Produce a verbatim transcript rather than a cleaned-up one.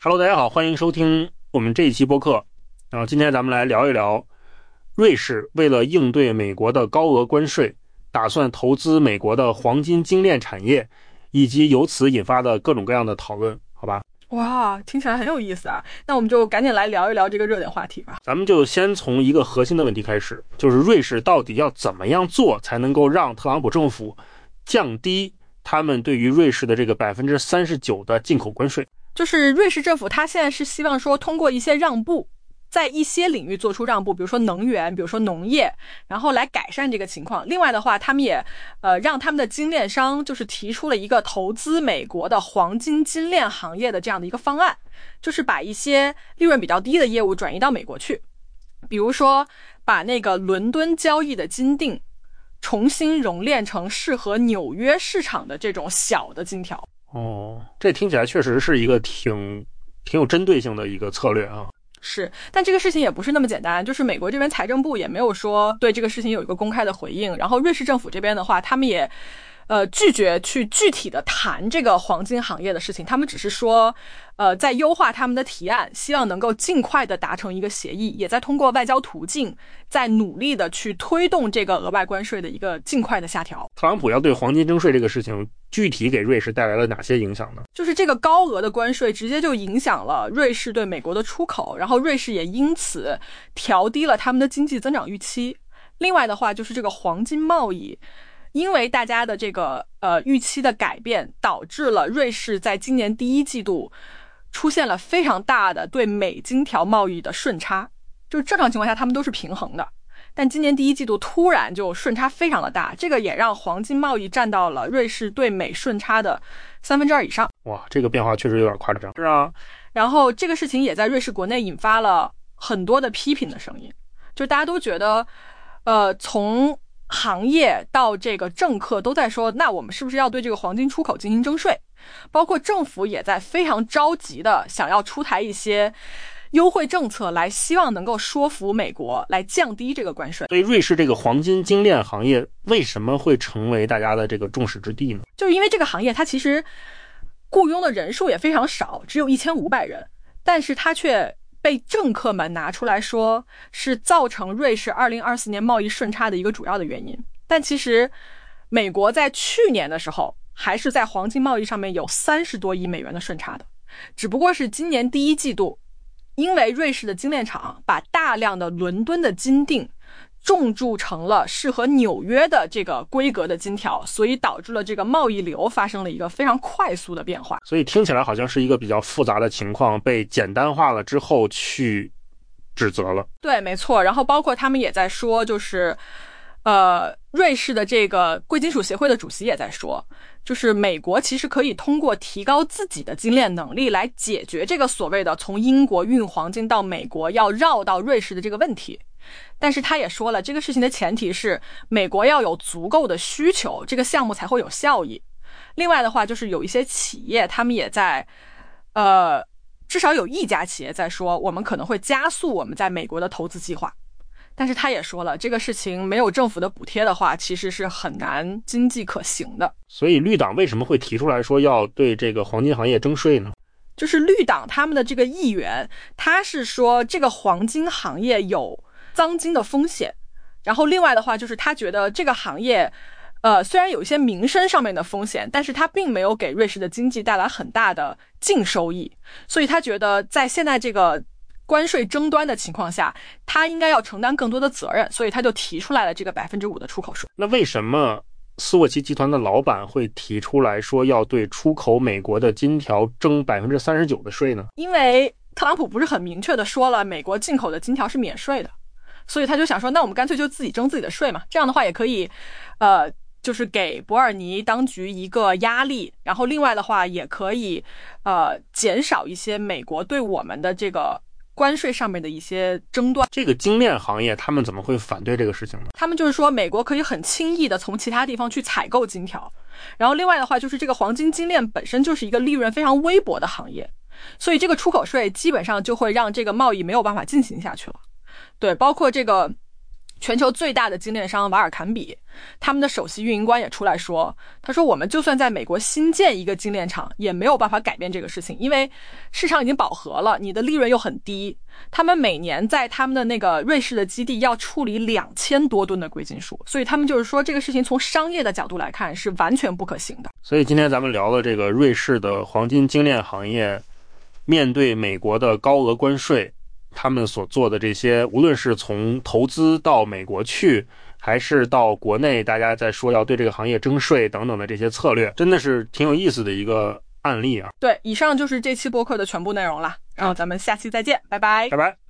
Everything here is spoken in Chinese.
Hello， 大家好，欢迎收听我们这一期播客。然后今天咱们来聊一聊瑞士为了应对美国的高额关税，打算投资美国的黄金精炼产业，以及由此引发的各种各样的讨论，好吧？ 哇，听起来很有意思啊！那我们就赶紧来聊一聊这个热点话题吧。 咱们就先从一个核心的问题开始，就是瑞士到底要怎么样做才能够让特朗普政府降低他们对于瑞士的这个 百分之三十九 的进口关税。 就是瑞士政府他现在是希望说通过一些让步，在一些领域做出让步，比如说能源，比如说农业，然后来改善这个情况。另外的话，他们也呃让他们的精炼商就是提出了一个投资美国的黄金精炼行业的这样的一个方案，就是把一些利润比较低的业务转移到美国去，比如说把那个伦敦交易的金锭重新熔炼成适合纽约市场的这种小的金条。 哦，这听起来确实是一个挺挺有针对性的一个策略啊。 是，但这个事情也不是那么简单，就是美国这边财政部也没有说对这个事情有一个公开的回应，然后瑞士政府这边的话，他们也呃拒绝去具体的谈这个黄金行业的事情，他们只是说呃在优化他们的提案，希望能够尽快的达成一个协议，也在通过外交途径在努力的去推动这个额外关税的一个尽快的下调。 特朗普要对黄金征税这个事情具体给瑞士带来了哪些影响呢？ 就是这个高额的关税直接就影响了瑞士对美国的出口，然后瑞士也因此调低了他们的经济增长预期。另外的话就是这个黄金贸易，因为大家的这个呃预期的改变，导致了瑞士在今年第一季度出现了非常大的对美金条贸易的顺差，就是正常情况下他们都是平衡的，但今年第一季度突然就顺差非常的大，这个也让黄金贸易占到了瑞士对美顺差的三分之二以上。 哇，这个变化确实有点夸张。是啊， 然后这个事情也在瑞士国内引发了很多的批评的声音，就大家都觉得呃，从行业到这个政客都在说，那我们是不是要对这个黄金出口进行征税，包括政府也在非常着急的想要出台一些优惠政策来希望能够说服美国来降低这个关税。 所以瑞士这个黄金精炼行业为什么会成为大家的这个众矢之的呢？ 就是因为这个行业它其实雇佣的人数也非常少，只有一千五百人，但是它却被政客们拿出来说是造成瑞士二零二四年贸易顺差的一个主要的原因。但其实美国在去年的时候还是在黄金贸易上面有三十多亿美元的顺差的，只不过是今年第一季度因为瑞士的精炼厂把大量的伦敦的金锭重铸成了适合纽约的这个规格的金条，所以导致了这个贸易流发生了一个非常快速的变化。 所以听起来好像是一个比较复杂的情况被简单化了之后去指责了。 对，没错。然后包括他们也在说，就是呃，瑞士的这个贵金属协会的主席也在说，就是美国其实可以通过提高自己的精炼能力来解决这个所谓的从英国运黄金到美国要绕到瑞士的这个问题。但是他也说了，这个事情的前提是美国要有足够的需求，这个项目才会有效益。另外的话就是有一些企业他们也在呃，至少有一家企业在说我们可能会加速我们在美国的投资计划。但是他也说了，这个事情没有政府的补贴的话其实是很难经济可行的。 所以绿党为什么会提出来说要对这个黄金行业征税呢？ 就是绿党他们的这个议员他是说这个黄金行业有赃金的风险，然后另外的话就是他觉得这个行业呃，虽然有一些民生上面的风险，但是它并没有给瑞士的经济带来很大的净收益，所以他觉得在现在这个关税争端的情况下，他应该要承担更多的责任，所以他就提出来了这个 百分之五 的出口税。 那为什么斯沃琪集团的老板会提出来说要对出口美国的金条征 百分之三十九 的税呢？ 因为特朗普不是很明确的说了美国进口的金条是免税的，所以他就想说那我们干脆就自己征自己的税嘛，这样的话也可以呃，就是给伯尔尼当局一个压力，然后另外的话也可以呃减少一些美国对我们的这个关税上面的一些争端。 这个精炼行业他们怎么会反对这个事情呢？ 他们就是说美国可以很轻易的从其他地方去采购金条，然后另外的话就是这个黄金精炼本身就是一个利润非常微薄的行业，所以这个出口税基本上就会让这个贸易没有办法进行下去了。对，包括这个全球最大的精炼商瓦尔坎比，他们的首席运营官也出来说，他说我们就算在美国新建一个精炼厂也没有办法改变这个事情，因为市场已经饱和了，你的利润又很低，他们每年在他们的那个瑞士的基地要处理两千多吨的贵金属，所以他们就是说这个事情从商业的角度来看是完全不可行的。 所以今天咱们聊了这个瑞士的黄金精炼行业面对美国的高额关税，他们所做的这些，无论是从投资到美国去，还是到国内大家在说要对这个行业征税等等的这些策略，真的是挺有意思的一个案例啊。 对，以上就是这期播客的全部内容了，然后咱们下期再见，拜拜， 拜拜。